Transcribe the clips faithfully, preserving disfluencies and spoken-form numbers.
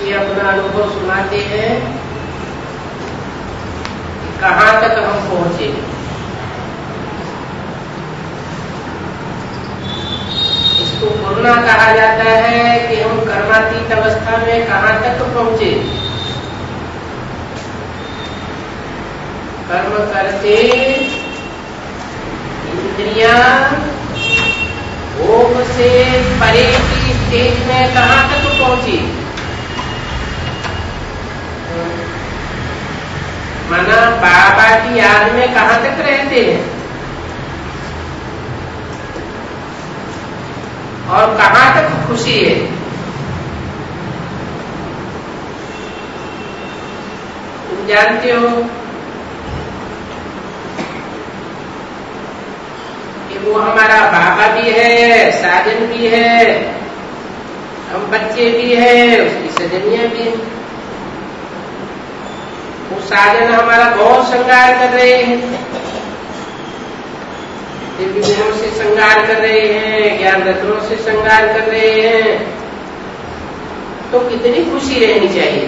ये अपना अनुभव सुनाते हैं कि कहाँ तक हम पहुंचे। इसको पूर्णा कहा जाता है कि हम कर्मातीत अवस्था में कहाँ तक पहुंचे। कर्म करते इंद्रियां भोग से परे की स्टेज में कहाँ तक पहुंची। माना बाबा की याद में कहाँ तक रहते हैं और कहाँ तक खुशी है। तुम जानते हो कि वो हमारा बाबा भी है, साजन भी है, हम बच्चे भी हैं, उसकी सजनियां भी हैं। वो साजन हमारा बहुत श्रृंगार कर रहे हैं, दिव्य गुणों से श्रृंगार कर रहे हैं, ज्ञान रत्नों से श्रृंगार कर रहे हैं, तो कितनी खुशी रहनी चाहिए।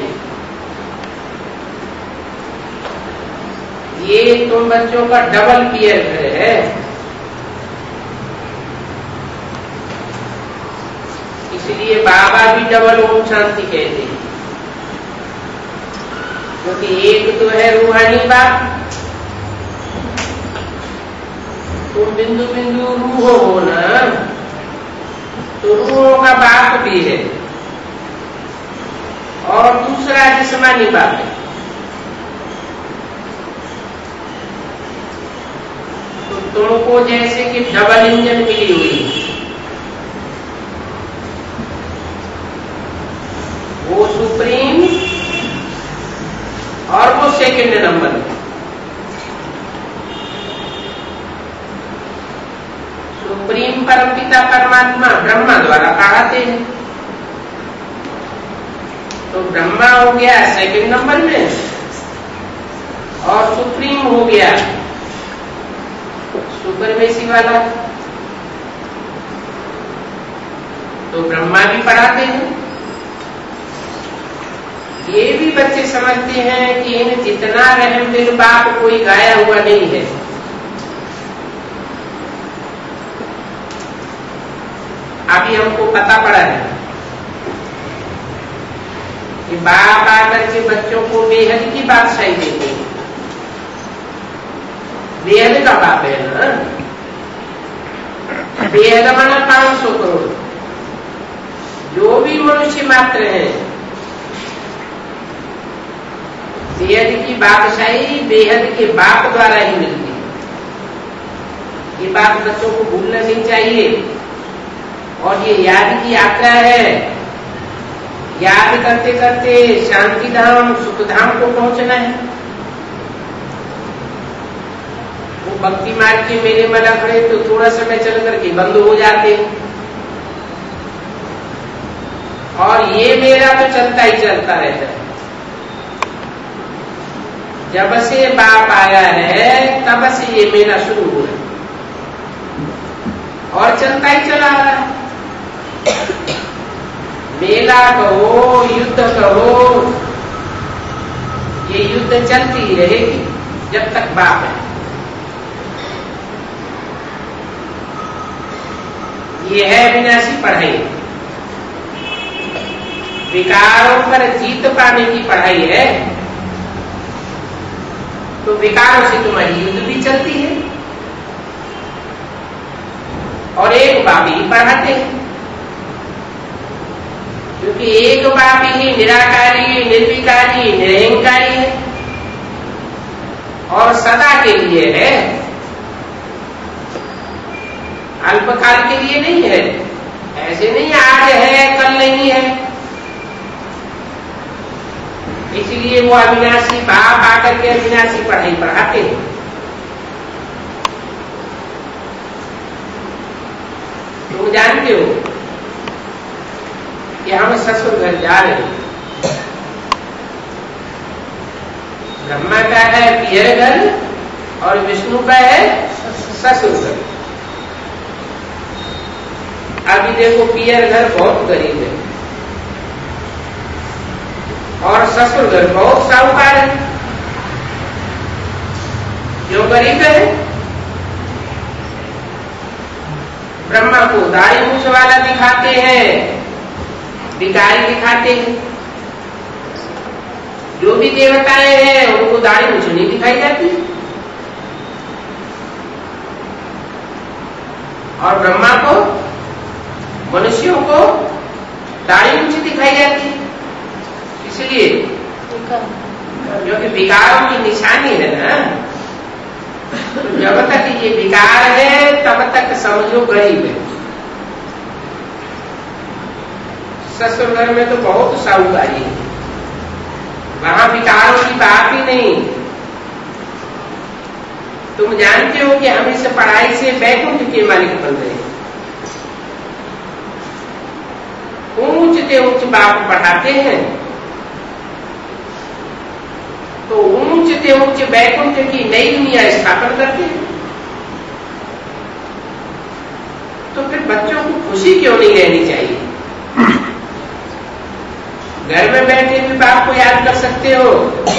ये तुम बच्चों का डबल पियर घर है। इसलिए बाबा भी डबल ओम शांति कहते हैं, क्योंकि एक तो है रूहानी बाप, तुम बिंदु बिंदु रूह हो ना, तो रूहों का बाप भी है, और दूसरा जिस्मानी बाप है। तो तुमको जैसे कि डबल इंजन मिली हुई है, वो सुप्रीम और वो सेकंड नंबर में। सुप्रीम परमपिता परमात्मा ब्रह्मा द्वारा कहते हैं, तो ब्रह्मा हो गया सेकंड नंबर में और सुप्रीम हो गया सुपरमेसी वाला। तो ब्रह्मा भी पढ़ाते हैं। ये भी बच्चे समझते हैं कि इन जितना रहम दिल बाप कोई गाया हुआ नहीं है। अभी हमको पता पड़ा है कि बाप आकर के बच्चों को बेहद की बादशाही देते हैं। बेहद का बाप है ना, बेहद माना पांच सौ करोड़। जो भी मनुष्य मात्र है, बेहद की बादशाही बेहद के बाप द्वारा ही मिलती है। ये बात बच्चों को भूलना नहीं चाहिए। और ये याद की यात्रा है, याद करते करते शांति धाम सुख धाम को पहुंचना है। वो भक्ति मार्ग के मेले में खड़े तो थोड़ा समय चल करके बंद हो जाते, और ये मेला तो चलता ही चलता रहता है। जब से बाप आया है तब से ये मेला शुरू हुआ है और चलता ही चला आ रहा है। मेला कहो, युद्ध कहो, ये युद्ध चलती ही रहेगी जब तक बाप है। ये है विनाशी पढ़ाई, विकारों पर जीत पाने की पढ़ाई है। तो विकारों से तुम्हारी युद्ध भी चलती है और एक बाप ही पढ़ाते हैं, क्योंकि एक बाप ही निराकारी, निर्विकारी, निरहंकारी है और सदा के लिए है, अल्पकाल के लिए नहीं है। ऐसे नहीं आज है कल नहीं है। इसलिए वो अविनाशी बाप आकर के अविनाशी पढ़ाई पढ़ाते हैं। तुम जानते हो कि हम ससुर घर जा रहे हैं। ब्रह्मा का है पियर घर और विष्णु का है ससुर घर। अभी देखो पियर घर बहुत करीब है और ससुर घर बहुत साहूकार है, जो गरीब है। ब्रह्मा को दाढ़ी मूछ वाला दिखाते हैं, भिखारी दिखाते हैं। जो भी देवताएं हैं उनको दाढ़ी मूछ नहीं दिखाई जाती, और ब्रह्मा को, मनुष्यों को दाढ़ी मूछ दिखाई जाती है। इसलिए क्योंकि विकारों की निशानी है ना, तो जब तक ये विकार है तब तक समझो गरीब है। ससुर घर में तो बहुत साहूकारी है, वहां विकारों की बात ही नहीं। तुम जानते हो कि हम इस पढ़ाई से बैकुंठ के मालिक बन गए। ऊंच से ऊंच बाप पढ़ाते हैं तो ऊंच से ऊंच बैकुंठ की नई दुनिया स्थापन करते हैं। तो फिर बच्चों को खुशी क्यों नहीं रहनी चाहिए? घर में बैठे भी बाप को याद कर सकते हो,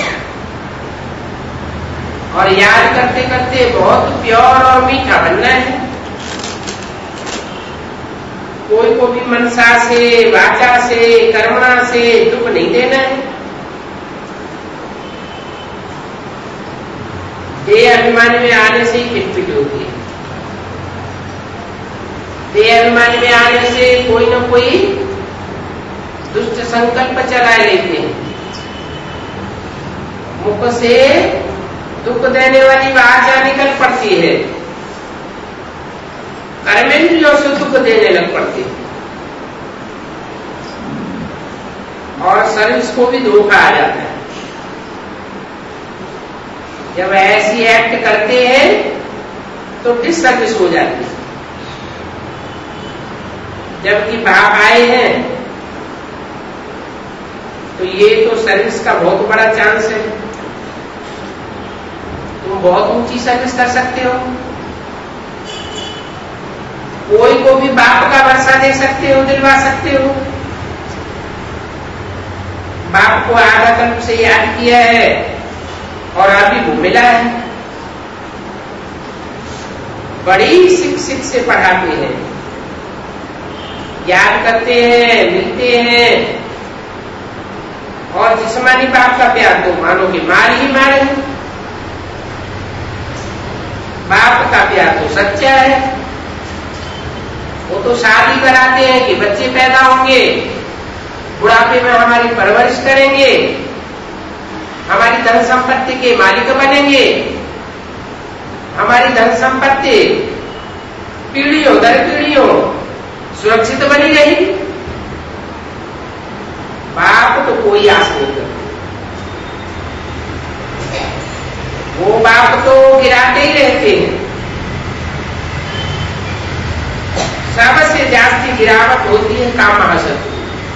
और याद करते करते बहुत प्योर और मीठा बनना है। कोई को भी मनसा से, वाचा से, कर्मणा से दुख नहीं देना है। देह अभिमान में आने से ही खिटपिट होती है। देह अभिमान में आने से कोई न कोई दुष्ट संकल्प चलाए लेते हैं। मुख से दुख देने वाली वाचा निकल पड़ती है, कर्मेंद्रियों से दुख देने लग पड़ती है, और सर्विस को भी धोखा आ जाता है। जब ऐसी एक्ट करते हैं तो डिस सर्विस हो जाती है। जबकि बाप आए हैं तो ये तो सर्विस का बहुत बड़ा चांस है। तुम बहुत ऊंची सर्विस कर सकते हो, कोई को भी बाप का वर्षा दे सकते हो, दिलवा सकते हो। बाप को आधा कल्प से याद किया है और अभी वो मिला है। बड़ी सिख सिख से पढ़ाते हैं, याद करते हैं, मिलते हैं, और जिस्मानी बाप का प्यार तो मानो कि मार ही मारे। बाप का प्यार तो सच्चा है। वो तो शादी कराते हैं कि बच्चे पैदा होंगे, बुढ़ापे में हमारी परवरिश करेंगे, हमारी धन संपत्ति के मालिक बनेंगे, हमारी धन संपत्ति पीढ़ियों दर पीढ़ियों सुरक्षित बनी रहेगी। बाप तो कोई आस नहीं करते, वो बाप तो गिराते ही रहते हैं। सबसे ज्यादा गिरावट होती है काम महाशत्रु।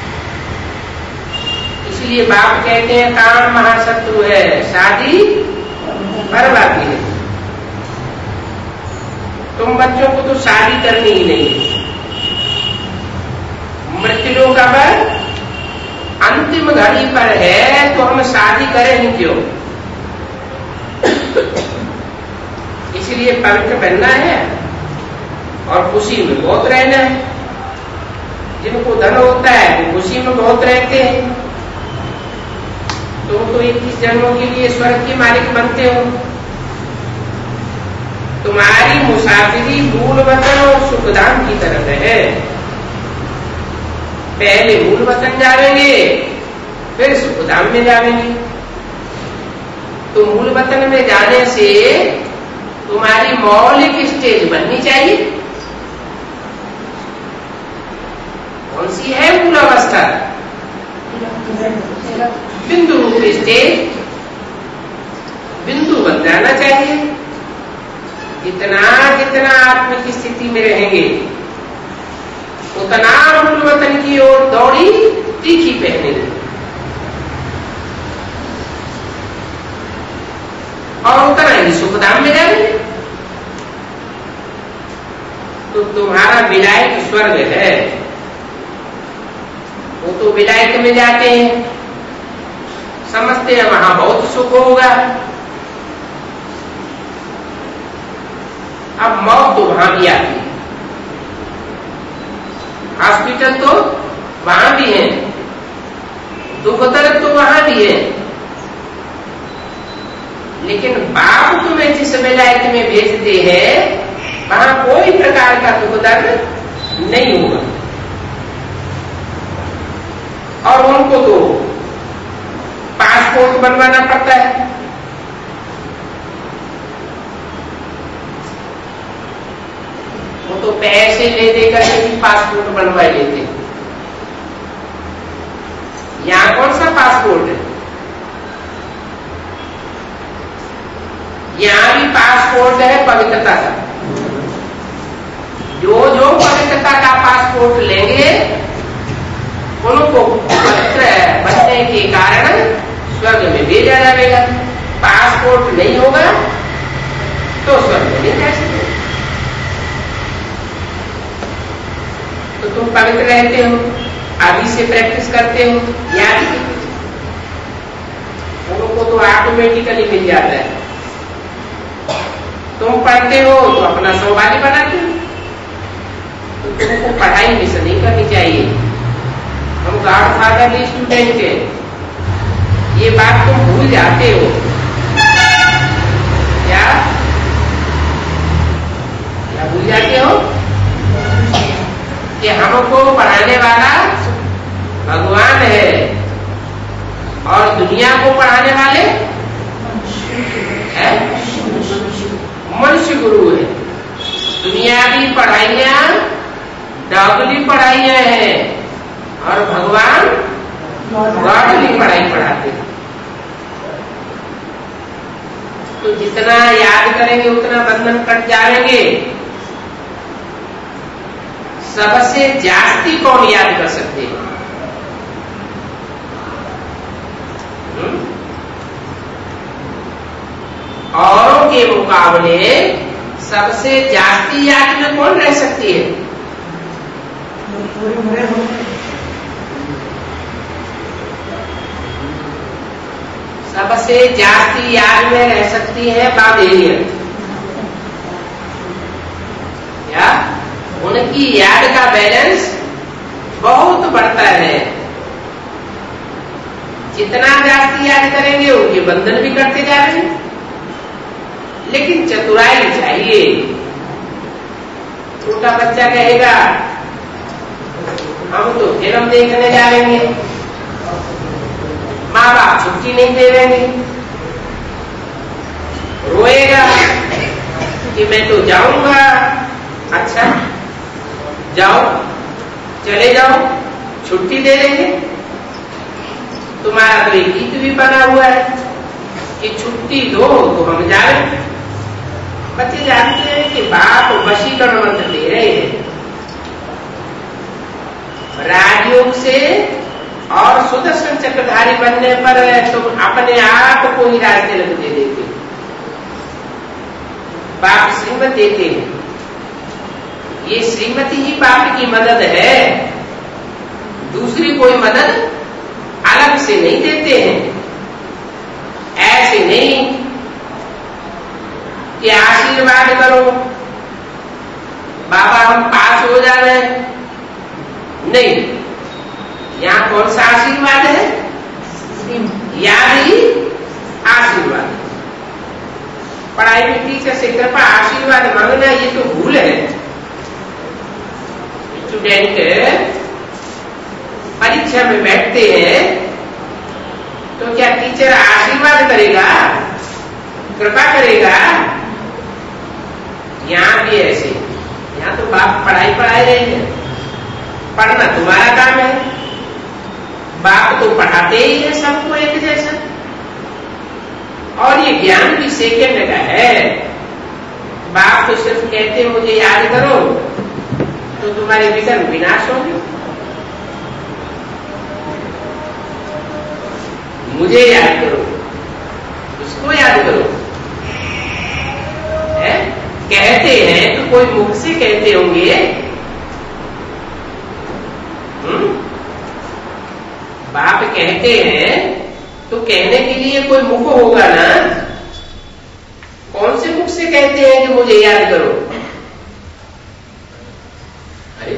इसलिए बाप कहते हैं काम महाशत्रु है, शादी बर्बादी है। तुम बच्चों को तो शादी करनी ही नहीं। मृत्यु का बर अंतिम घड़ी पर है तो हम शादी करें ही क्यों? इसलिए पवित्र बनना है और खुशी में बहुत रहना है। जिनको धन होता है वो खुशी में बहुत रहते हैं। तुम तो इक्कीस जन्मों के लिए स्वर्ग के मालिक बनते हो। तुम्हारी मुसाफिरी मूल वतन और सुखधाम की तरफ है। पहले मूल वतन जावेंगे, फिर सुखधाम में जावेंगे। तो मूल वतन में जाने से तुम्हारी मौलिक स्टेज बननी चाहिए। कौन सी है मूल अवस्था? बिंदु रूप स्टेज। बिंदु बन जाना चाहिए। जितना जितना आत्म की स्थिति में रहेंगे उतना मूल वतन की ओर दौड़ी तीखी पहनेंगे और उतना ही सुखधाम में जाएंगे। तो तुम्हारा विलायक स्वर्ग है, वो तो विलायक में जाते हैं। समझते हैं वहां बहुत सुख होगा। अब मौत तो वहां भी आती है, हॉस्पिटल तो वहां भी है, दुख दर्द तो वहां भी है, लेकिन बाप तुम्हें जिस विलायत में भेजते हैं वहां कोई प्रकार का दुख दर्द नहीं होगा। और उनको तो पासपोर्ट बनवाना पड़ता है, वो तो पैसे ले देकर के भी पासपोर्ट बनवा लेते। यहां कौन सा पासपोर्ट है? यहां भी पासपोर्ट है पवित्रता का। जो जो पवित्रता का पासपोर्ट लेंगे उनको पवित्र बनने के कारण स्वर्ग में भेजा जाएगा। पासपोर्ट नहीं होगा तो स्वर्ग में नहीं जा सकते। तो तुम पवित्र रहते हो, अभी से प्रैक्टिस करते हो, याद ही उनको तो ऑटोमेटिकली मिल जाता है। तुम पढ़ते हो तो अपना सौभाग्य बनाते हो। तो तुमको पढ़ाई मिस नहीं करनी चाहिए। हम गॉड फादर स्टूडेंट के ये बात तुम भूल जाते हो क्या? क्या भूल जाते हो कि हमको पढ़ाने वाला भगवान है और दुनिया को पढ़ाने वाले है मनुष्य गुरु है। दुनियावी पढ़ाइयां डॉगली पढ़ाइयां हैं और भगवान गॉडली पढ़ाई पढ़ाते हैं। तो जितना याद करेंगे उतना बंधन कट जाएंगे। सबसे जास्ती कौन याद कर सकते हैं? औरों के मुकाबले सबसे जास्ती याद में कौन रह सकती है? सबसे जास्ती याद में रह सकती है बाबेलियन। क्या उनकी याद का बैलेंस बहुत बढ़ता है। जितना जास्ती याद करेंगे उनके बंधन भी करते जा रहे हैं। लेकिन चतुराई चाहिए। छोटा बच्चा कहेगा हम तो फिल्म देखने जाएंगे, माँ बाप छुट्टी नहीं दे देंगे, रोएगा कि मैं तो जाऊंगा। अच्छा जाओ, चले जाओ, छुट्टी दे देंगे। तुम्हारा तो एक गीत भी बना हुआ है कि छुट्टी दो तो हम जाए। बच्चे जानते हैं कि बाप वशीकरण मंत्र दे रहे हैं। राजयोग से और सुदर्शन चक्रधारी बनने पर तुम अपने आप को ही राज तिलक दे देते। बाप श्रीमत देते हैं। ये श्रीमती ही बाप की मदद है, दूसरी कोई मदद अलग से नहीं देते हैं। ऐसे नहीं कि आशीर्वाद करो बाबा हम पास हो जा रहे हैं। नहीं, यहां कौन सा आशीर्वाद है? याद ही आशीर्वाद। पढ़ाई में टीचर से कृपा आशीर्वाद मांगना ये तो भूल है। स्टूडेंट परीक्षा में बैठते हैं तो क्या टीचर आशीर्वाद करेगा, कृपा करेगा? यहां भी ऐसे, यहां तो बाप पढ़ाई पढ़ाई रहे हैं। पढ़ना तुम्हारा काम है, बाप तो पढ़ाते ही है सबको एक जैसा। और ये ज्ञान भी सेकेंड का है। बाप तो सिर्फ कहते हैं मुझे याद करो तो तुम्हारे विघ्न विनाश होंगे। मुझे याद करो, उसको याद करो। है? कहते हैं तो कोई मुख से कहते होंगे। हम्म? बाप कहते हैं तो कहने के लिए कोई मुख होगा ना। कौन से मुख से कहते हैं कि मुझे याद करो? अरे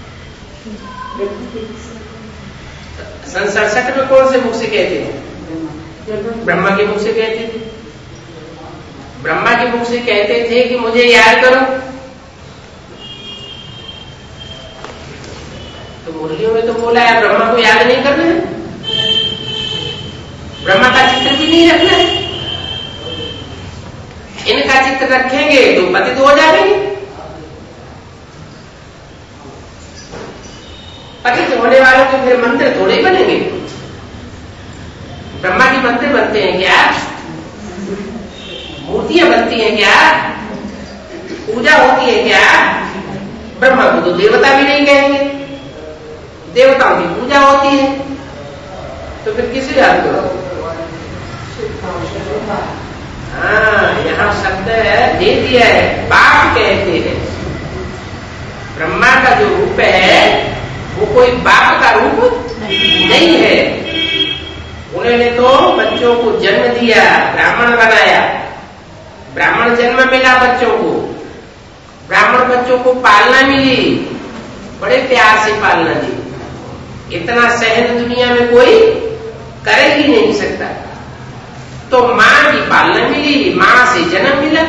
सन सड़सठ में कौन से मुख से कहते थे? ब्रह्मा के मुख से कहते थे। ब्रह्मा के मुख से कहते थे कि मुझे याद करो। तो मुरलियों में तो बोला है ब्रह्मा को याद नहीं करना है, ब्रह्मा का चित्र भी नहीं रखना है। इनका चित्र रखेंगे तो पतित हो जाएंगे। पतित होने वालों के फिर मंत्र थोड़े ही बनेंगे। ब्रह्मा के मंत्र बनते हैं क्या? मूर्तियां बनती हैं क्या? पूजा होती है क्या? ब्रह्मा को तो देवता भी नहीं कहेंगे, देवताओं की पूजा होती है। तो फिर किसे याद करो? हाँ, यहाँ शब्द दे दिया है, बाप कहते हैं। ब्रह्मा का जो रूप है वो कोई बाप का रूप नहीं है। उन्होंने तो बच्चों को जन्म दिया, ब्राह्मण बनाया, ब्राह्मण जन्म मिला बच्चों को, ब्राह्मण बच्चों को पालना मिली, बड़े प्यार से पालना दी। इतना सहन दुनिया में कोई कर ही नहीं सकता। तो मां की पालना मिली, मां से जन्म मिला,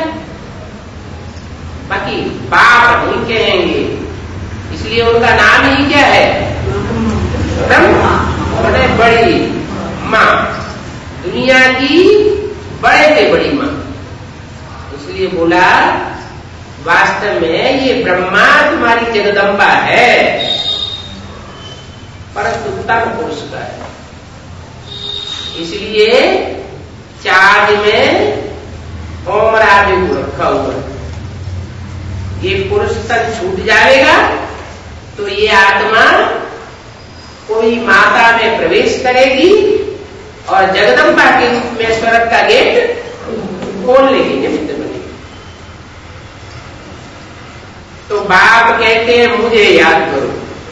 बाकी बाप नहीं कहेंगे। इसलिए उनका नाम ही क्या है? ब्रह्मा, बड़े बड़ी मां, दुनिया की बड़े से बड़ी मां। इसलिए बोला वास्तव में ये ब्रह्मा तुम्हारी जगदम्बा है, परंतु तन पुरुष का है। इसलिए चार्ज में ओम राजे को रखा हुआ। ये पुरुष तन छूट जाएगा तो ये आत्मा कोई माता में प्रवेश करेगी और जगदम्बा के रूप में स्वर्ग का गेट खोलने की निमित्त बनेगी। तो बाप कहते हैं मुझे याद करो,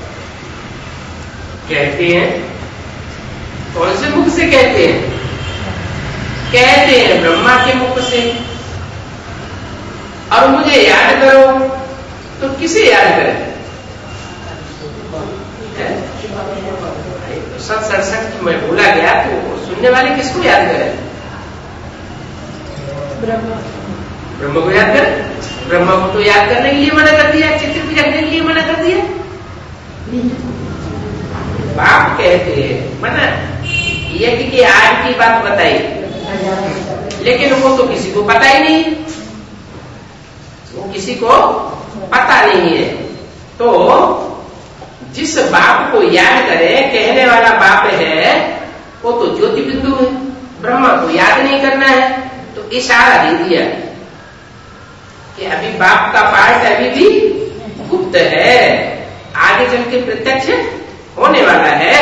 कहते हैं कौन से मुख से कहते हैं? कहते हैं ब्रह्मा के मुख से। और मुझे याद करो तो किसे याद करें? तो सब सड़सठ में बोला गया तो सुनने वाले किसको याद करें? ब्रह्मा को याद करें। ब्रह्मा को तो याद करने के लिए मना कर दिया, चित्र भी रखने के लिए मना कर दिया। बाप कहते हैं मना यज्ञ की आज की बात बताई, लेकिन वो तो किसी को पता ही नहीं, वो किसी को पता नहीं है। तो जिस बाप को याद करें, कहने वाला बाप है, वो तो ज्योति बिंदु है, ब्रह्मा को याद नहीं करना है। तो इशारा दे दिया कि अभी बाप का पार्ट अभी भी गुप्त है, आगे चल के प्रत्यक्ष होने वाला है।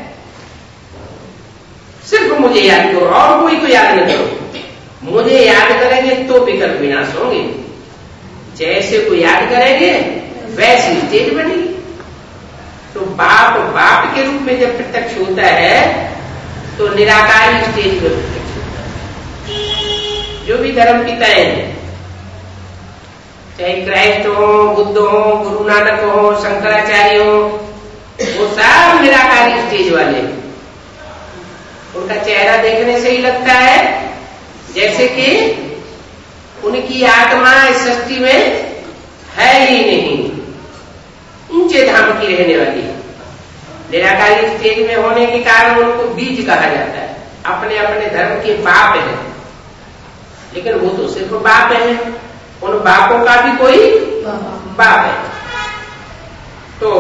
सिर्फ मुझे याद करो और कोई को याद न करो। मुझे याद करेंगे तो विकल्प विनाश होंगे, जैसे को याद करेंगे वैसी स्टेज बनेगी। तो बाप बाप के रूप में जब प्रत्यक्ष होता है तो निराकारी स्टेज पर प्रत्यक्ष होता है। जो भी धर्म पिताएं हैं, चाहे क्राइस्ट हो, बुद्ध हो, गुरु नानक हो, शंकराचार्य हो, वो सब निराकारी स्टेज वाले। उनका चेहरा देखने से ही लगता है जैसे कि उनकी आत्मा इस सृष्टि में है ही नहीं, ऊंचे धाम की रहने वाली। निराकारी स्टेज में होने के कारण उनको बीज कहा जाता है, अपने अपने धर्म के बाप है, लेकिन वो तो सिर्फ बाप है, उन बापों का भी कोई बाप है। तो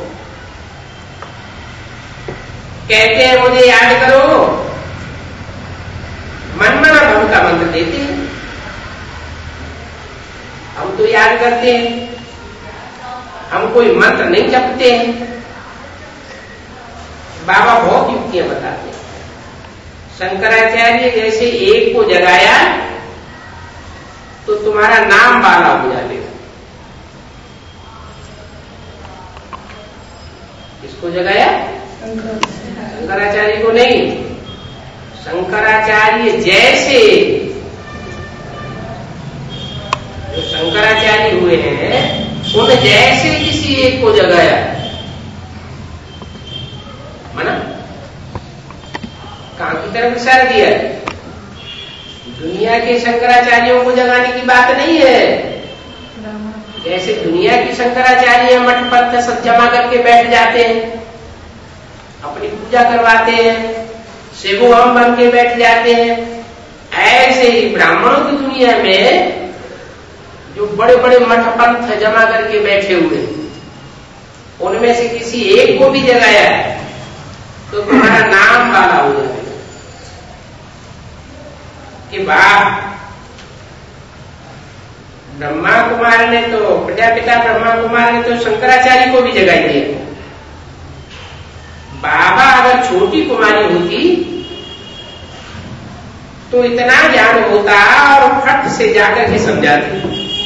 कहते हैं मुझे याद करो, मनमना भव का मंत्र देते हैं। हम तो याद करते हैं, हम कोई मंत्र नहीं जपते हैं। बाबा बहुत युक्तियां बताते हैं। शंकराचार्य जैसे एक को जगाया तो तुम्हारा नाम बाला हो जाएगा। किसको जगाया? शंकराचार्य को नहीं, शंकराचार्य जैसे जो शंकराचार्य हुए हैं उन जैसे किसी एक को जगाया, माना कहां की तरफ इशारा दिया? दुनिया के शंकराचार्यों को जगाने की बात नहीं है। जैसे दुनिया की शंकराचार्य मठ पथ सब जमा करके बैठ जाते हैं, अपनी पूजा करवाते हैं, शिवो हम बन के बैठ जाते हैं, ऐसे ही ब्राह्मणों की दुनिया में जो बड़े बड़े मठ पंथ जमा करके बैठे हुए, उनमें से किसी एक को भी जगाया तो तुम्हारा नाम काला हो जाएगा कि वाह, ब्रह्मा कुमार ने तो, प्रजापिता ब्रह्मा कुमार ने तो शंकराचार्य को भी जगाई दिया। बाबा अगर छोटी कुमारी होती तो इतना ज्ञान होता और फट से जाकर के समझाती।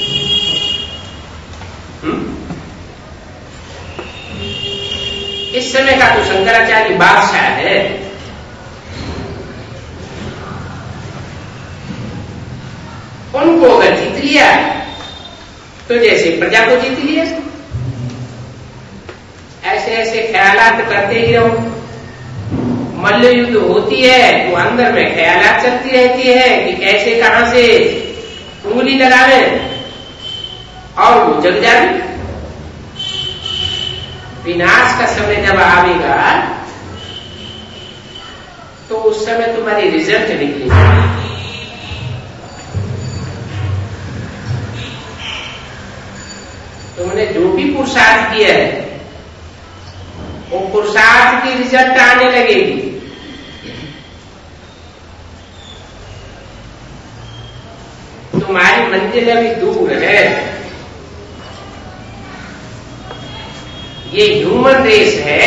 इस समय का तो शंकराचार्य बादशाह है। उनको अगर जीत लिया तो जैसे प्रजा को जीत लिया। ऐसे ऐसे ख्यालात करते ही रहो। मल्ल युद्ध होती है तो अंदर में ख्यालात चलती रहती है कि कैसे कहां से उंगली लगावे और वो जग जाए। विनाश का समय जब आवेगा तो उस समय तुम्हारी रिजल्ट निकलेगी। तुमने जो भी पुरुषार्थ किया है वो पुरुषार्थ की रिजल्ट आने लगेगी। तुम्हारी मंजिल अभी दूर है। ये ह्यूमन रेस है,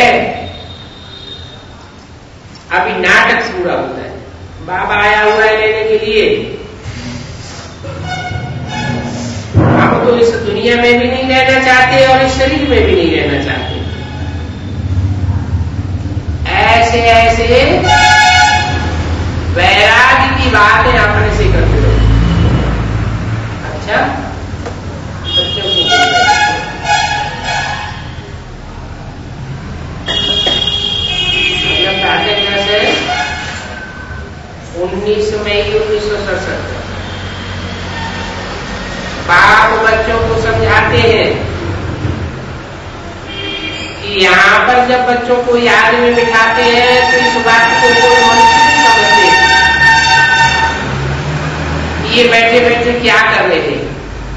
अभी नाटक पूरा होता है। बाबा आया हुआ है लेने के लिए। हम तो इस दुनिया में भी नहीं रहना चाहते और इस शरीर में भी नहीं रहना चाहते। ऐसे ऐसे वैराग्य की बातें अपने से करते रहो। अच्छा, बच्चों को उन्नीस मई उन्नीस सौ सड़सठ बाप बच्चों को समझाते हैं कि यहाँ पर जब बच्चों को याद में बिठाते हैं तो इस बात को कोई मनुष्य नहीं समझते कि ये बैठे बैठे क्या कर रहे थे।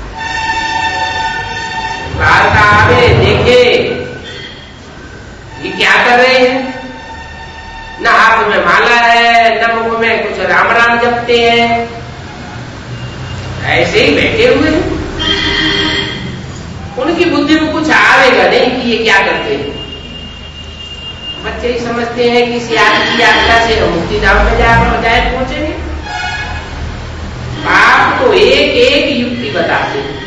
बाहर का आवे देखे ये क्या कर रहे हैं। न हाथ में माला है, न मुंह में कुछ राम राम जपते हैं, ऐसे ही बैठे हुए हैं। उनकी बुद्धि में कुछ आवेगा नहीं कि ये क्या करते हैं। बच्चे ही समझते हैं कि इस यात्रा की यात्रा से हम मुक्तिधाम में जाए पहुंचेंगे। बाप तो एक एक युक्ति बताते हैं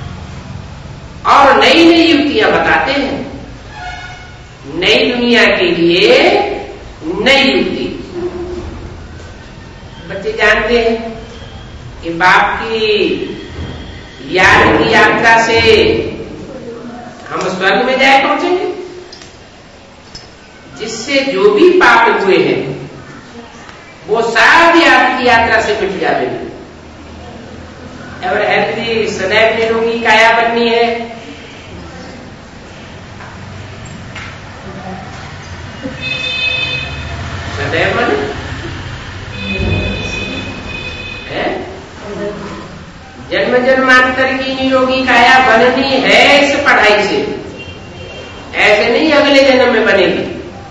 और नई नई युक्तियां बताते हैं। नई दुनिया के लिए नई युक्ति। बच्चे जानते हैं कि बाप की याद की यात्रा से हम स्वर्ग में जाए पहुंचेंगे, जिससे जो भी पाप हुए हैं वो सब याद की यात्रा से मिट जाएंगे। एवर हेल्थी सदैव निरोगी काया बननी है। सदैव मन है, जन्म जन्मांतर की निरोगी काया बननी है इस पढ़ाई से। ऐसे नहीं अगले जन्म में बनेगी।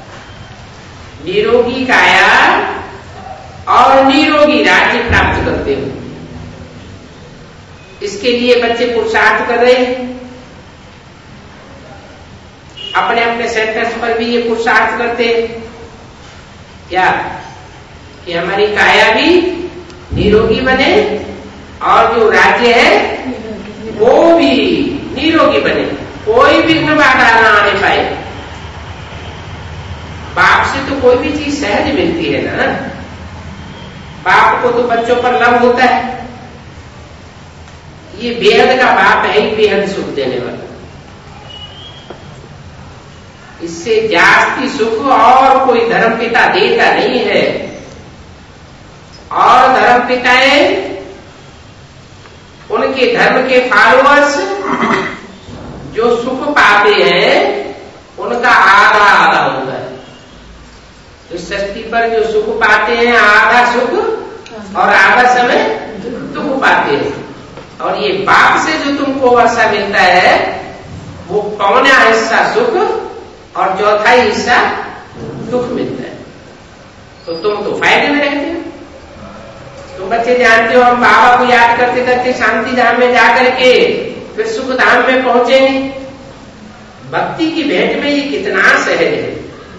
निरोगी काया और निरोगी राज्य प्राप्त करते हो। इसके लिए बच्चे पुरुषार्थ कर रहे हैं। अपने अपने सेंटर्स पर भी ये पुरुषार्थ करते हैं क्या कि हमारी काया भी निरोगी बने और जो राज्य है वो भी निरोगी बने, कोई विघ्न बाधा ना आने पाए। बाप से तो कोई भी चीज सहज मिलती है ना। बाप को तो बच्चों पर लव होता है। ये बेहद का बाप है ही बेहद सुख देने वाला। इससे जास्ती सुख और कोई धर्मपिता देता नहीं है। और धर्मपिताएं उनके धर्म के फॉलोअर्स जो सुख पाते हैं उनका आधा आधा होता है। तो सृष्टि पर जो सुख पाते हैं आधा सुख और आधा समय दुख पाते हैं। और ये बाप से जो तुमको वर्षा मिलता है वो पौना हिस्सा सुख और चौथा हिस्सा दुख मिलता है। तो तुम तो फायदे में रहते हो। तुम बच्चे जानते हो हम बाबा को याद करते करते शांति धाम में जाकर के फिर सुख धाम में पहुंचेंगे। भक्ति की भेंट में ये कितना सहज है।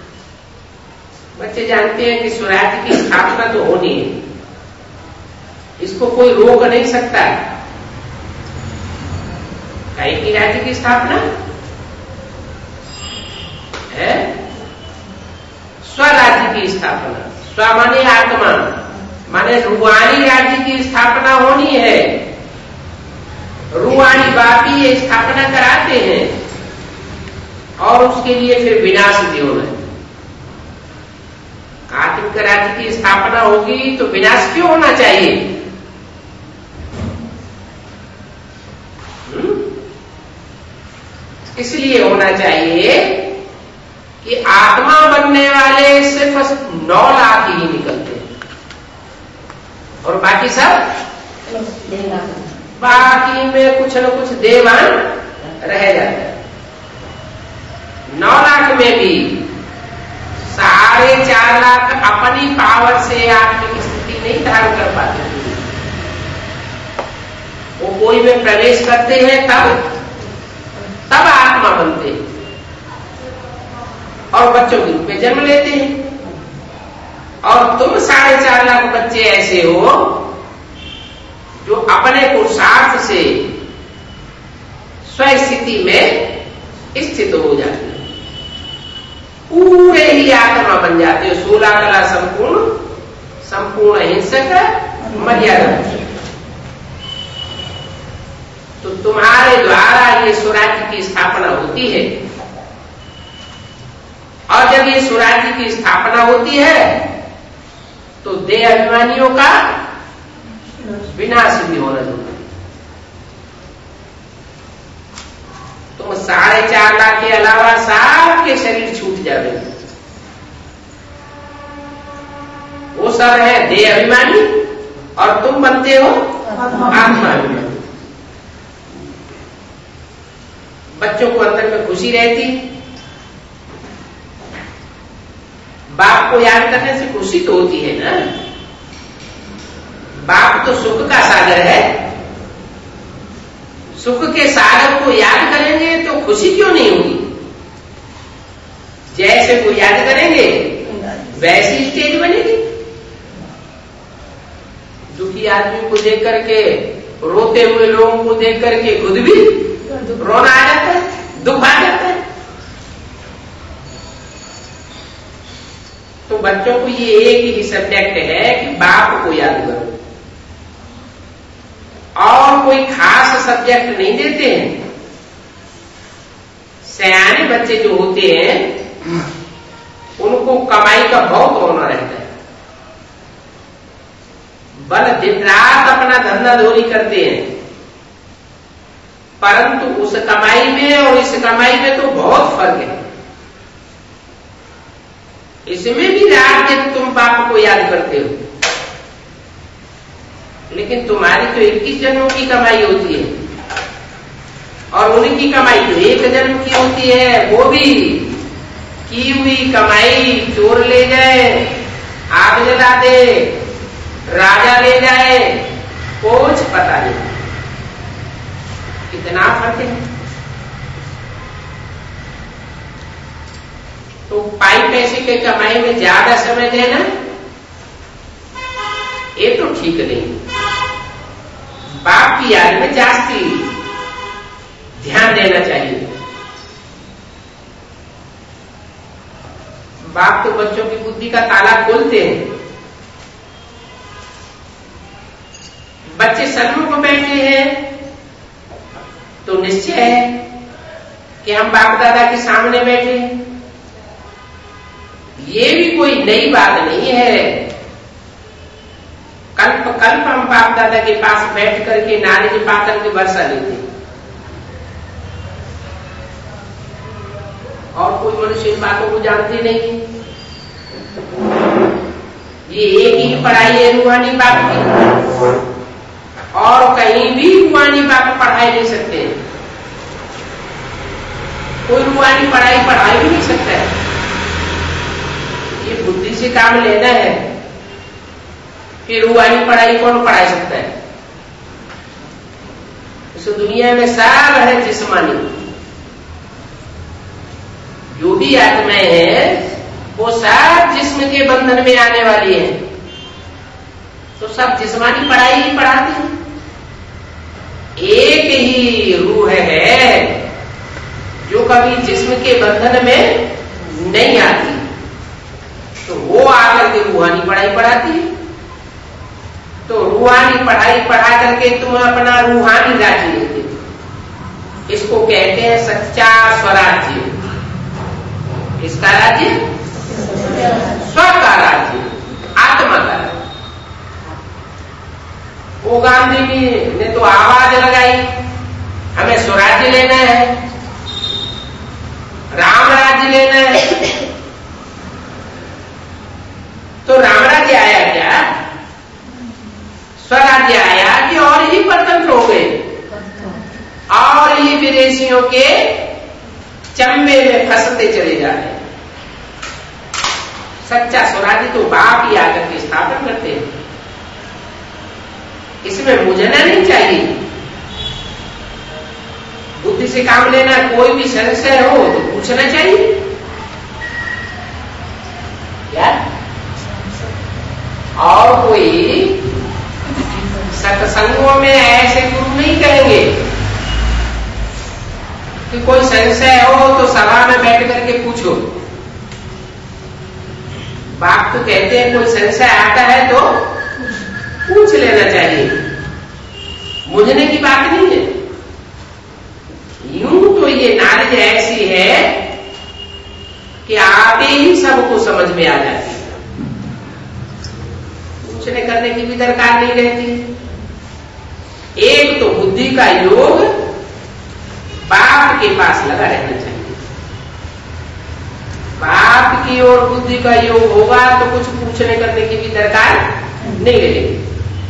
बच्चे जानते हैं कि स्वराज्य की स्थापना तो होनी है, इसको कोई रोक नहीं सकता। कई की राज्य की स्थापना है, स्वराज्य की स्थापना। स्व माने आत्मा, माने रूहानी राज्य की स्थापना होनी है। रूहानी बापी ये स्थापना कराते हैं और उसके लिए फिर विनाश भी होना है। आत्मिक राज्य की स्थापना होगी तो विनाश क्यों होना चाहिए? हुँ? इसलिए होना चाहिए कि आत्मा बनने वाले सिर्फ नौ लाख ही निकलते हैं और बाकी सब बाकी में कुछ न कुछ देवान रह जाता है। नौ लाख में भी साढ़े चार लाख अपनी पावर से आत्मिक स्थिति नहीं धारण कर पाते। वो कोई में प्रवेश करते हैं तब तब आत्मा बनते हैं और बच्चों के रूप में जन्म लेते हैं। और तुम साढ़े चार लाख बच्चे ऐसे हो जो अपने पुरुषार्थ से स्वस्थिति में स्थित हो जाते हैं, पूरे ही आत्मा बन जाते हो। सोलह कला संपूर्ण संपूर्ण हिंसक मर्यादा। तो तुम्हारे द्वारा ये स्वराज्य की स्थापना होती है और जब ये स्वराज्य की स्थापना होती है तो देह अभिमानियों का विनाश भी होना जरूरी। तुम साढ़े चार लाख के अलावा सबके शरीर छूट जाते हैं। वो सब है देह अभिमानी और तुम बनते हो आत्मा अभिमानी। बच्चों को अंदर में खुशी रहती, बाप को याद करने से खुशी तो होती है ना। बाप तो सुख का सागर है, सुख के सागर को याद करेंगे तो खुशी क्यों नहीं होगी? जैसे को याद करेंगे वैसी स्टेज बनेगी। दुखी आदमी को देख करके, रोते हुए लोगों को देख करके खुद भी रोना आ जाता है, दुख आ जाता है। तो बच्चों को ये एक ही सब्जेक्ट है कि बाप को याद करो और कोई खास सब्जेक्ट नहीं देते हैं। सयाने बच्चे जो होते हैं उनको कमाई का बहुत होना रहता है। बल दिन रात अपना धंधा धोरी करते हैं, परंतु उस कमाई में और इस कमाई में तो बहुत फर्क है। इसमें भी रात दिन तुम बाप को याद करते हो, लेकिन तुम्हारी तो इक्कीस जन्मों की कमाई होती है और उनकी कमाई तो एक जन्म की होती है। वो भी की हुई कमाई चोर ले जाए, आग जला दे, राजा ले जाए, कुछ पता नहीं। कितना फर्क है। तो पाई पैसे के कमाई में ज्यादा समय देना ये तो ठीक नहीं। बाप की याद में जास्ती ध्यान देना चाहिए। बाप तो बच्चों की बुद्धि का ताला खोलते हैं बच्चे सन्मुख बैठे हैं तो निश्चय है कि हम बाप दादा के सामने बैठे हैं। ये भी कोई नई बात नहीं है। कल्प कल्प हम बाप दादा के पास बैठ करके नारद पातन की वर्षा लेते हैं और कोई मनुष्य इन बातों को जानते नहीं। ये एक ही पढ़ाई है रूहानी बाप की, और कहीं भी रूहानी बाप पढ़ाई नहीं सकते। कोई रूहानी पढ़ाई पढ़ा भी नहीं सकता है। ये बुद्धि से काम लेना है कि रूहानी पढ़ाई कौन पढ़ा सकता है। इस दुनिया में सब है जिस्मानी। जो भी आत्माएं हैं वो सब जिस्म के बंधन में आने वाली है, तो सब जिस्मानी पढ़ाई ही पढ़ाती है। एक ही रूह है जो कभी जिस्म के बंधन में नहीं आती, तो वो आकर के रूहानी पढ़ाई पढ़ाती है। तो रूहानी पढ़ाई पढ़ा करके तुम अपना रूहानी राज्य लेते हो। इसको कहते हैं सच्चा स्वराज्य। इसका राज्य स्व का राज्य, आत्मा का राज्य। वो गांधी ने तो आवाज लगाई हमें स्वराज्य लेना है, राम राज्य लेना है। तो राम राज्य आया क्या? स्वराज्य आया कि और ही परतंत्र हो गए और ही विदेशियों के चंबे में फंसते चले जा रहे हैं। सच्चा स्वराज्य तो बाप ही आकर के स्थापन करते हैं। इसमें मुझना नहीं चाहिए। बुद्धि से काम लेना, कोई भी संशय हो तो पूछना चाहिए। क्या? और कोई सत्संगों में ऐसे गुरु नहीं कहेंगे कि कोई संशय हो तो सभा में बैठ करके पूछो। बाप तो कहते हैं कोई संशय आता है तो पूछ लेना चाहिए, मुझने की बात नहीं है। यूं तो ये नॉलेज ऐसी है कि आपे ही सबको समझ में आ जाती है, पूछने करने की भी दरकार नहीं रहती। एक तो बुद्धि का योग बाप के पास लगा रहना चाहिए। बाप की ओर बुद्धि का योग होगा तो कुछ पूछने करने की भी दरकार नहीं रहेगी।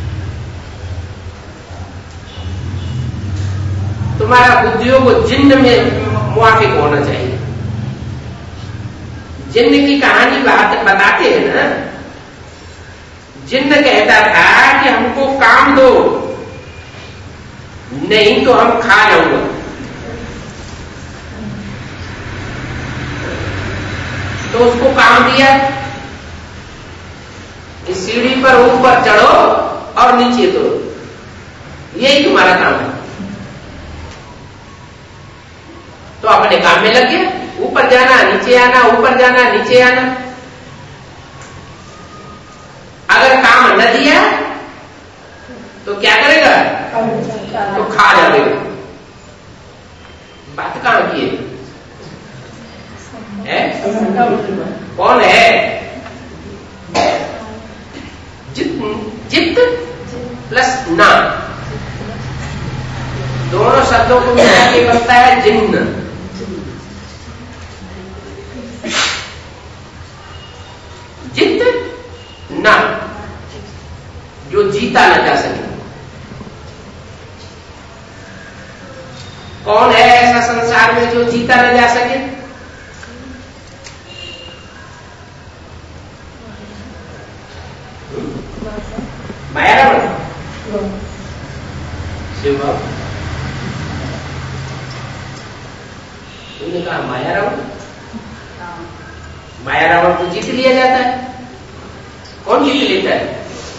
तुम्हारा बुद्धियों को जिन्न में मुआफिक होना चाहिए। जिन्न की कहानी बताते हैं ना, जिन्न कहता था कि हमको काम दो, नहीं तो हम खा जाऊंगा। तो उसको काम दिया, इस सीढ़ी पर ऊपर चढ़ो और नीचे दो, यही तुम्हारा काम है। तो अपने काम में लग गया, ऊपर जाना नीचे आना, ऊपर जाना नीचे आना। अगर काम न दिया तो क्या करेगा? तो खा जाएगा। बात कहां की है? है? कौन है? जित जित प्लस ना, दोनों शब्दों को मिला के बनता है जिन्न। जित ना, जो जीता न जा सके। कौन है ऐसा संसार में जो जीता न जा सके? माया रावण, शिव बाबू, तुमने कहा माया रावण। माया रावण को जीत लिया जाता है। कौन जीत लेता है?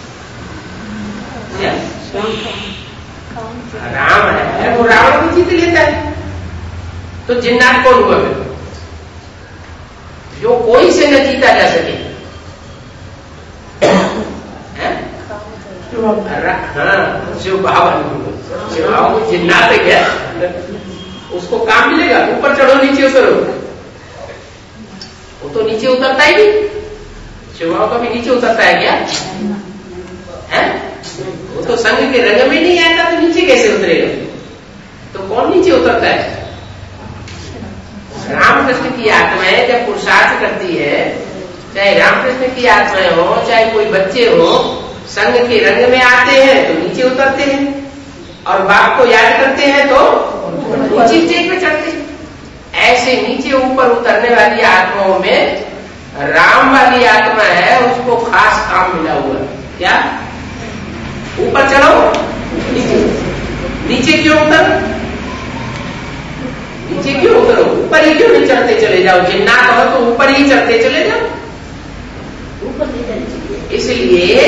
राम है, वो रावण को जीत लेता है। तो जिन्नात कौन हुआ फिर? जो कोई से न जीता जा सके। हाँ शिव बाबा शिव बाबा को जिन्नात है क्या, उसको काम मिलेगा? ऊपर चढ़ो नीचे उतरो, वो तो नीचे उतरता ही नहीं। शिव बाबा कभी नीचे उतरता है क्या? है वो तो संघ के रंग में नहीं आता, तो नीचे कैसे उतरेगा? तो कौन नीचे उतरता है? रामकृष्ण की आत्माएं जब पुरुषार्थ करती है, चाहे रामकृष्ण की आत्माएं हो चाहे कोई बच्चे हो, संघ के रंग में आते हैं तो नीचे उतरते हैं, और बाप को याद करते हैं तो ऊंची स्टेज पे चढ़ते हैं। ऐसे नीचे ऊपर उतरने वाली आत्माओं में राम वाली आत्मा है, उसको खास काम मिला हुआ है। क्या? ऊपर चढ़ो नीचे, नीचे क्यों उतर नीचे क्यों उतरो? ऊपर ही क्यों नहीं चढ़ते चले जाओ? जिन्नात हो तो ऊपर ही चढ़ते चले जाओ। इसलिए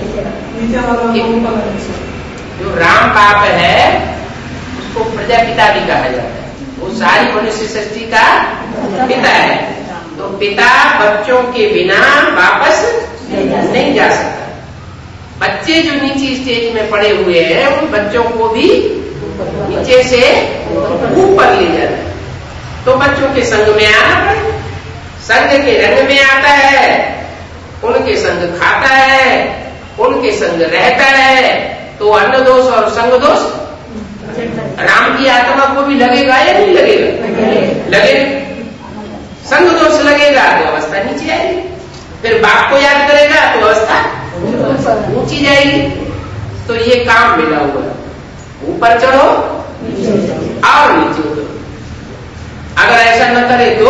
जो राम बाप है उसको प्रजापिता भी कहा जाता है, वो सारी मनुष्य सृष्टि का पिता है। तो पिता बच्चों के बिना वापस नहीं जा सकता। बच्चे जो नीचे स्टेज में पड़े हुए हैं उन बच्चों को भी नीचे से ऊपर ले जाता है। तो बच्चों के संग में आना पड़े, संग के रंग में आता है, उनके संग खाता है, उनके संग रहता है, तो अन्न दोष और संग दोष राम की आत्मा को भी लगेगा या नहीं लगेगा? लगेगा। संग दोष लगेगा तो अवस्था नीचे आएगी, फिर बाप को याद करेगा तो अवस्था ऊंची जाएगी। तो ये काम मिला हुआ है, ऊपर चढ़ो और नीचे उतरो। अगर ऐसा न करे तो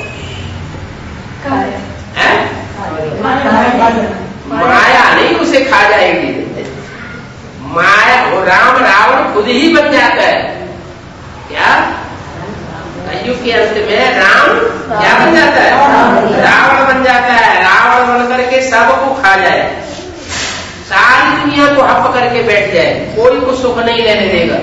है? माया नहीं उसे खा जाएगी। माया वो राम रावण खुद ही बन जाता है। क्या? कलयुग के अंत में राम क्या बन जाता है? रावण बन जाता है। रावण बन करके सबको खा जाए, सारी दुनिया को हप करके बैठ जाए, कोई को सुख नहीं लेने देगा।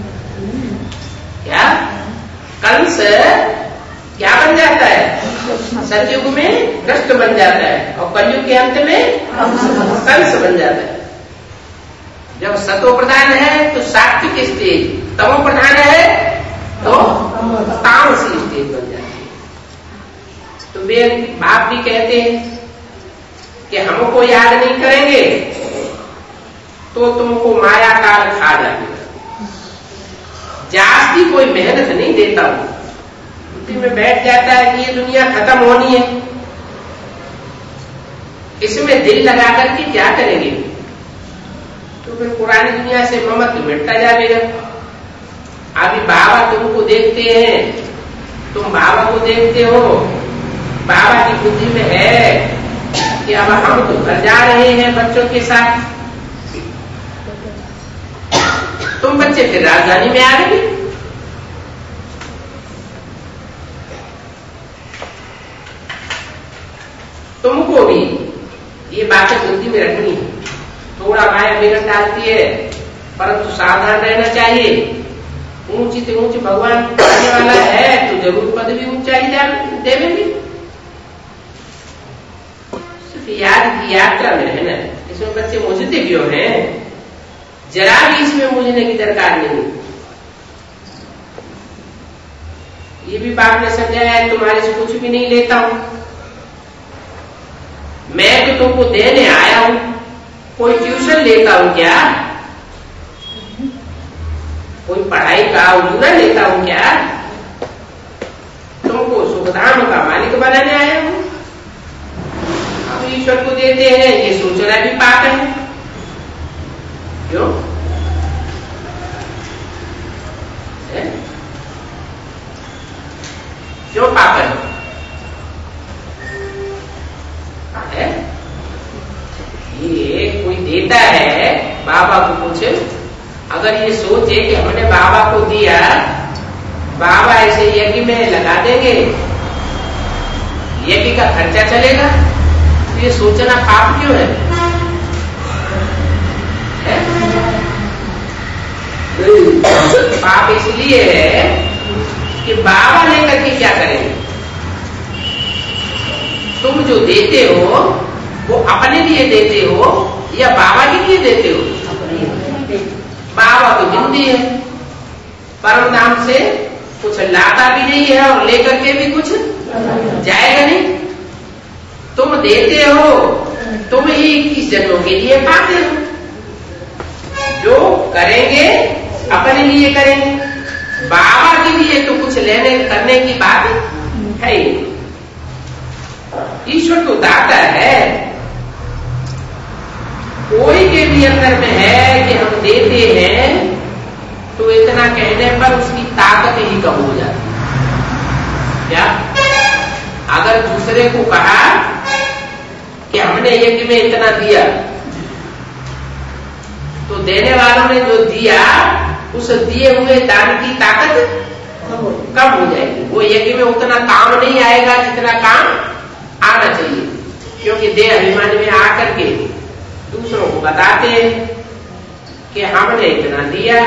क्या? कंस क्या बन जाता है? सतयुग में कृष्ण बन जाता है और कलयुग के अंत में कंस बन जाता है। जब सतो प्रधान है तो सात्विक स्टेज, तमो प्रधान है तो तामसी स्टेज बन जाती है। तो वे बाप भी कहते हैं कि हमको याद नहीं करेंगे तो तुमको माया काल खा जाएगा। जास्ती कोई मेहनत नहीं देता हूं, बुद्धि में बैठ जाता है कि ये दुनिया खत्म होनी है, इसमें दिल लगा करके क्या करेंगे? तो फिर पुरानी दुनिया से ममत्व मिटता जाएगा। अभी बाबा तुमको देखते हैं, तुम बाबा को देखते हो, बाबा की बुद्धि में है कि अब हम तो घर जा रहे हैं बच्चों के साथ, तुम बच्चे फिर राजधानी में आ गए। तुमको भी ये बातें बुद्धि में रखनी है। थोड़ा माया बिगड़ डालती है, परंतु सावधान रहना चाहिए। ऊंची से ऊंची भगवान आने वाला है तो जरूर पद भी ऊंचाई देवेंगे। सिर्फ याद की यात्रा में है ना, इसमें बच्चे मुझते क्यों हैं? जरा भी इसमें मुझने की दरकार नहीं। ये भी बाप ने समझाया है, तुम्हारे से कुछ भी नहीं लेता हूं, मैं तो तुमको देने आया हूं। कोई ट्यूशन लेता हूं क्या? कोई पढ़ाई का उजूरा लेता हूं क्या? तुमको सुखधाम का मालिक बनाने आया हूं। अब ईश्वर को देते हैं, ये सोचना भी पाप है। क्यों? है? क्यों पाप है? है? ये कोई देता है बाबा को कुछ, अगर ये सोचे कि हमने बाबा को दिया, बाबा ऐसे यज्ञ में लगा देंगे, यज्ञ का खर्चा चलेगा, तो ये सोचना पाप क्यों है? है? पाप इसलिए है कि बाबा लेकर के क्या करेंगे? तुम जो देते हो वो अपने लिए देते हो या बाबा के लिए देते हो? बाबा तो जिंदगी है, परम धाम से कुछ लाता भी नहीं है और लेकर के भी कुछ जाएगा नहीं। तुम देते हो, तुम ही इक्कीस जन्मों के लिए पाते हो। जो करेंगे अपने लिए करेंगे, बाबा के लिए तो कुछ लेने करने की बात है ही। ईश्वर तो दाता है। कोई के भी अंदर में है कि हम देते हैं तो इतना कहने पर उसकी ताकत ही कम हो जाती है। क्या अगर दूसरे को कहा कि हमने यज्ञ में इतना दिया, तो देने वालों ने जो दिया उस दिए हुए दान की ताकत कम हो जाएगी। वो यज्ञ में उतना काम नहीं आएगा जितना काम आना चाहिए, क्योंकि देह अभिमान में आकर के दूसरों को बताते हैं कि हमने इतना दिया,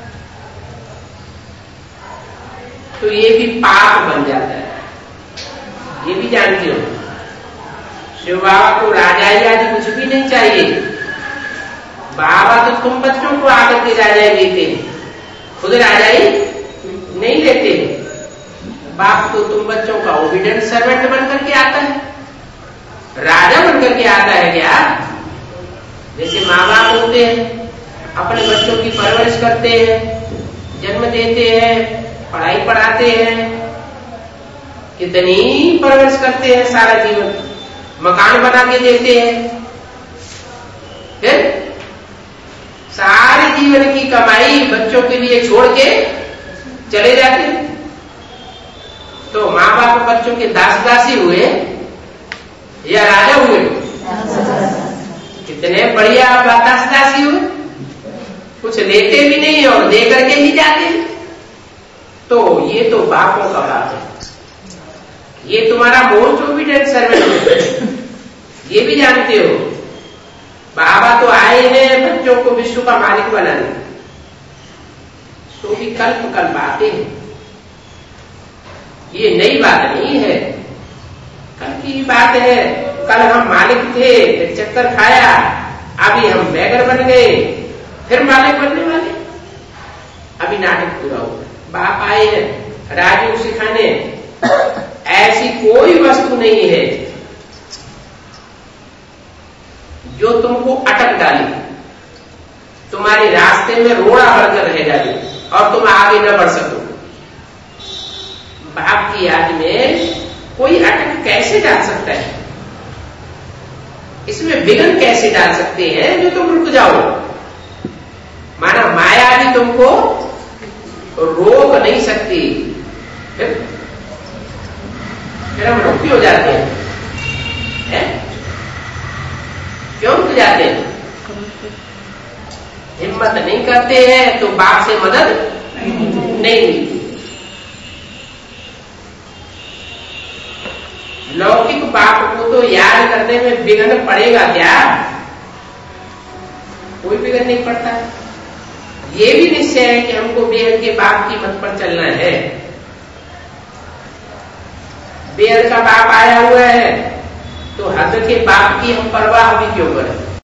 तो ये भी पाप बन जाता है। ये भी जानते हो, शिव बाबा को राजाई आदि कुछ भी नहीं चाहिए। बाबा तो तुम बच्चों को आकर के राजाई लेते हैं, खुद राजाई नहीं लेते। बाप तो तुम बच्चों का ओबीडिएंट सर्वेंट बनकर के आता है, राजा बनकर के आता है क्या? जैसे माँ बाप होते हैं, अपने बच्चों की परवरिश करते हैं, जन्म देते हैं, पढ़ाई पढ़ाते हैं, कितनी परवरिश करते हैं, सारा जीवन मकान बना के देते हैं, फिर सारे जीवन की कमाई बच्चों के लिए छोड़ के चले जाते हैं। तो माँ बाप बच्चों के दास दासी हुए या राजा हुए? कितने बढ़िया दास दासी हुए, कुछ लेते भी नहीं और दे करके ही जाते हैं। तो ये तो बापों का बात है। ये तुम्हारा मोस्ट ओबीडिएंट सर्वेंट है, ये भी जानते हो। बाबा तो आए हैं बच्चों को विश्व का मालिक बनाने, तो भी कल्प कल्प बातें हैं, ये नई बात नहीं है, कल की बात है। कल हम मालिक थे, फिर चक्कर खाया, अभी हम बैगर बन गए, फिर मालिक बनने वाले। अभी नाटक पूरा हुआ, बाप आए हैं राजयोग सिखाने। ऐसी कोई वस्तु नहीं है जो तुमको अटक डाले, तुम्हारे रास्ते में रोड़ा बढ़कर रह डाले और तुम आगे न बढ़ सको। बाप की याद में कोई अटक कैसे डाल सकता है? इसमें विघ्न कैसे डाल सकते हैं जो तुम रुक जाओ? माना माया भी तुमको रोक नहीं सकती, फिर फिर हम रुक हो जाते हैं, है? क्यों रुक जाते हैं? हिम्मत नहीं करते हैं तो बाप से मदद नहीं मिलती। लौकिक बाप को तो याद करने में विघ्न पड़ेगा क्या? कोई विघ्न नहीं पड़ता। ये भी निश्चय है कि हमको बेहद के बाप की मत पर चलना है। बेहद का बाप आया हुआ है तो हद के बाप की हम परवाह भी क्यों करें?